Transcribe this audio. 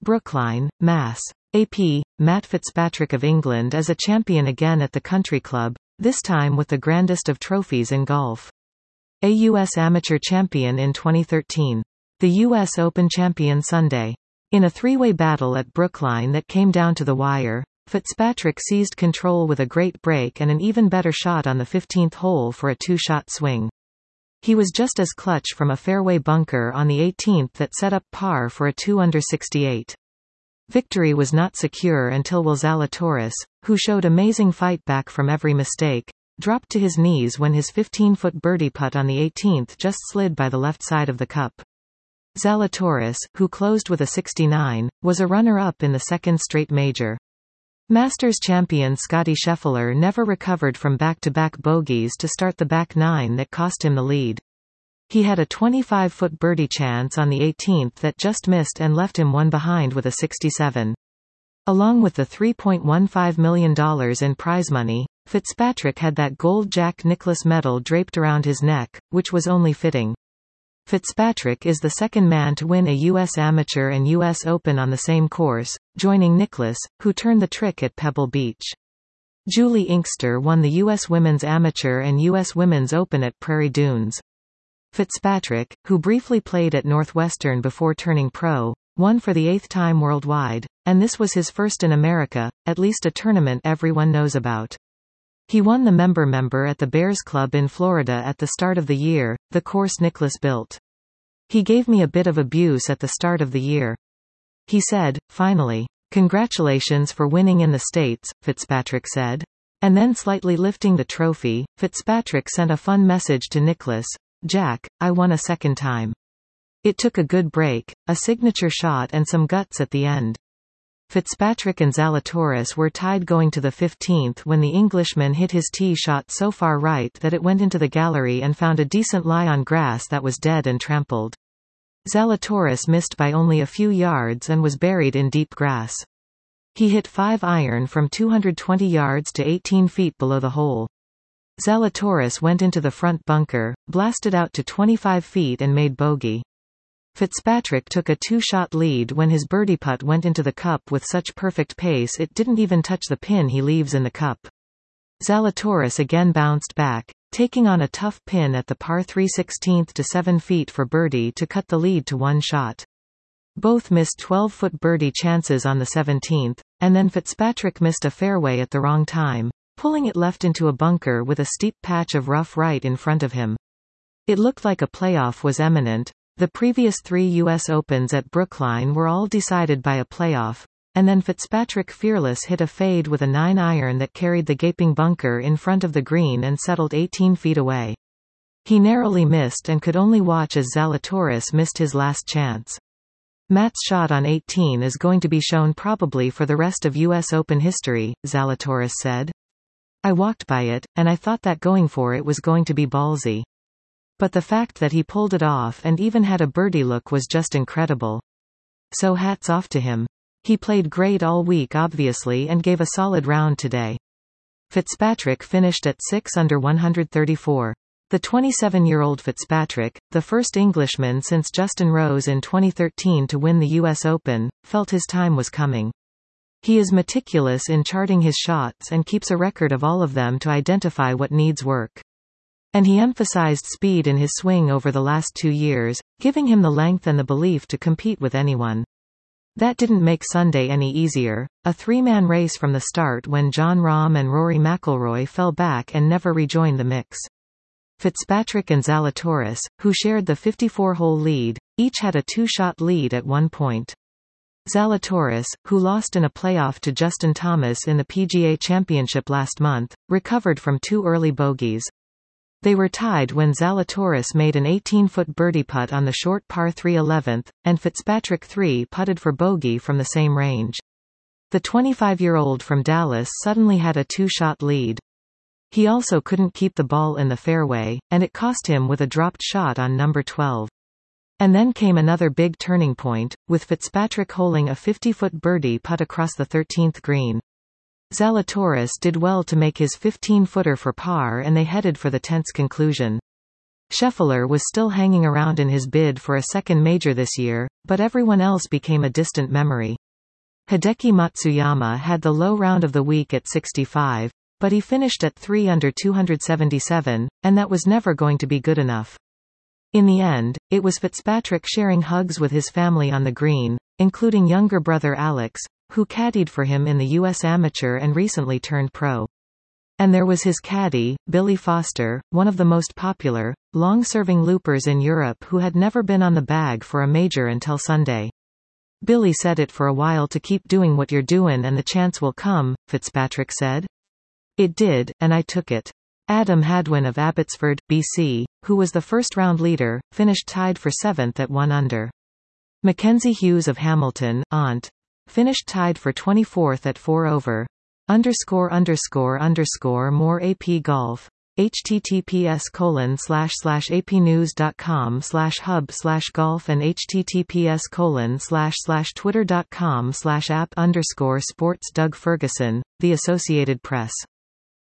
Brookline, Mass. AP, Matt Fitzpatrick of England is a champion again at the country club, this time with the grandest of trophies in golf. A U.S. Amateur Champion in 2013. The U.S. Open Champion Sunday. In a three-way battle at Brookline that came down to the wire, Fitzpatrick seized control with a great break and an even better shot on the 15th hole for a two-shot swing. He was just as clutch from a fairway bunker on the 18th that set up par for a 2-under 68. Victory was not secure until Will Zalatoris, who showed amazing fight back from every mistake, dropped to his knees when his 15-foot birdie putt on the 18th just slid by the left side of the cup. Zalatoris, who closed with a 69, was a runner-up in the second straight major. Masters champion Scottie Scheffler never recovered from back-to-back bogeys to start the back nine that cost him the lead. He had a 25-foot birdie chance on the 18th that just missed and left him one behind with a 67. Along with the $3.15 million in prize money, Fitzpatrick had that gold Jack Nicklaus medal draped around his neck, which was only fitting. Fitzpatrick is the second man to win a U.S. Amateur and U.S. Open on the same course, joining Nicklaus, who turned the trick at Pebble Beach. Julie Inkster won the U.S. Women's Amateur and U.S. Women's Open at Prairie Dunes. Fitzpatrick, who briefly played at Northwestern before turning pro, won for the 8th time worldwide, and this was his first in America, at least a tournament everyone knows about. He won the member at the Bears Club in Florida at the start of the year, the course Nicklaus built. He gave me a bit of abuse at the start of the year. He said, finally. Congratulations for winning in the States, Fitzpatrick said. And then slightly lifting the trophy, Fitzpatrick sent a fun message to Nicklaus. Jack, I won a second time. It took a good break, a signature shot and some guts at the end. Fitzpatrick and Zalatoris were tied going to the 15th when the Englishman hit his tee shot so far right that it went into the gallery and found a decent lie on grass that was dead and trampled. Zalatoris missed by only a few yards and was buried in deep grass. He hit 5-iron from 220 yards to 18 feet below the hole. Zalatoris went into the front bunker, blasted out to 25 feet and made bogey. Fitzpatrick took a two-shot lead when his birdie putt went into the cup with such perfect pace it didn't even touch the pin he leaves in the cup. Zalatoris again bounced back, taking on a tough pin at the par 3 16th to 7 feet for birdie to cut the lead to one shot. Both missed 12-foot birdie chances on the 17th, and then Fitzpatrick missed a fairway at the wrong time, pulling it left into a bunker with a steep patch of rough right in front of him. It looked like a playoff was imminent. The previous 3 U.S. Opens at Brookline were all decided by a playoff, and then Fitzpatrick fearless hit a fade with a 9-iron that carried the gaping bunker in front of the green and settled 18 feet away. He narrowly missed and could only watch as Zalatoris missed his last chance. Matt's shot on 18 is going to be shown probably for the rest of U.S. Open history, Zalatoris said. I walked by it, and I thought that going for it was going to be ballsy. But the fact that he pulled it off and even had a birdie look was just incredible. So hats off to him. He played great all week obviously and gave a solid round today. Fitzpatrick finished at 6 under 134. The 27-year-old Fitzpatrick, the first Englishman since Justin Rose in 2013 to win the U.S. Open, felt his time was coming. He is meticulous in charting his shots and keeps a record of all of them to identify what needs work. And he emphasized speed in his swing over the last 2 years, giving him the length and the belief to compete with anyone. That didn't make Sunday any easier, a 3-man race from the start when Jon Rahm and Rory McIlroy fell back and never rejoined the mix. Fitzpatrick and Zalatoris, who shared the 54-hole lead, each had a 2-shot lead at one point. Zalatoris, who lost in a playoff to Justin Thomas in the PGA Championship last month, recovered from 2 early bogeys. They were tied when Zalatoris made an 18-foot birdie putt on the short par 3 11th, and Fitzpatrick 3-putted for bogey from the same range. The 25-year-old from Dallas suddenly had a 2-shot lead. He also couldn't keep the ball in the fairway, and it cost him with a dropped shot on number 12. And then came another big turning point, with Fitzpatrick holing a 50-foot birdie putt across the 13th green. Zalatoris did well to make his 15-footer for par and they headed for the tense conclusion. Scheffler was still hanging around in his bid for a second major this year, but everyone else became a distant memory. Hideki Matsuyama had the low round of the week at 65, but he finished at 3 under 277, and that was never going to be good enough. In the end, it was Fitzpatrick sharing hugs with his family on the green, including younger brother Alex, who caddied for him in the U.S. Amateur and recently turned pro. And there was his caddy, Billy Foster, one of the most popular, long-serving loopers in Europe who had never been on the bag for a major until Sunday. "Billy said it for a while to keep doing what you're doing and the chance will come," Fitzpatrick said. "It did, and I took it." Adam Hadwin of Abbotsford, BC, who was the first-round leader, finished tied for 7th at 1 under. Mackenzie Hughes of Hamilton, Ont. Finished tied for 24th at 4 over. _____ more AP Golf. https://apnews.com/hub/golf and https://twitter.com/app_sports Doug Ferguson, The Associated Press.